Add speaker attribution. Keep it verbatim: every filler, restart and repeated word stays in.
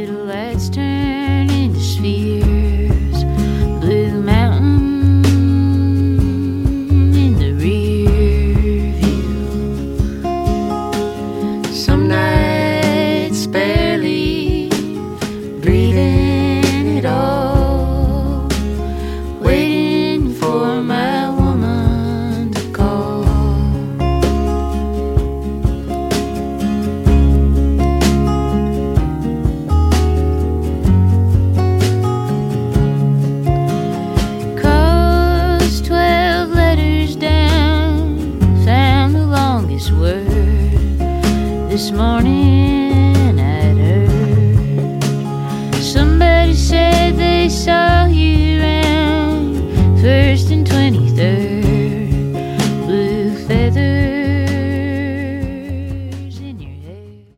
Speaker 1: little lights turn into spheres. Blue mountain in the rear view. Some nights barely breathing at all, waiting for my woman to call. Crossed twelve letters down, found the longest word. This morning I'd heard somebody said they saw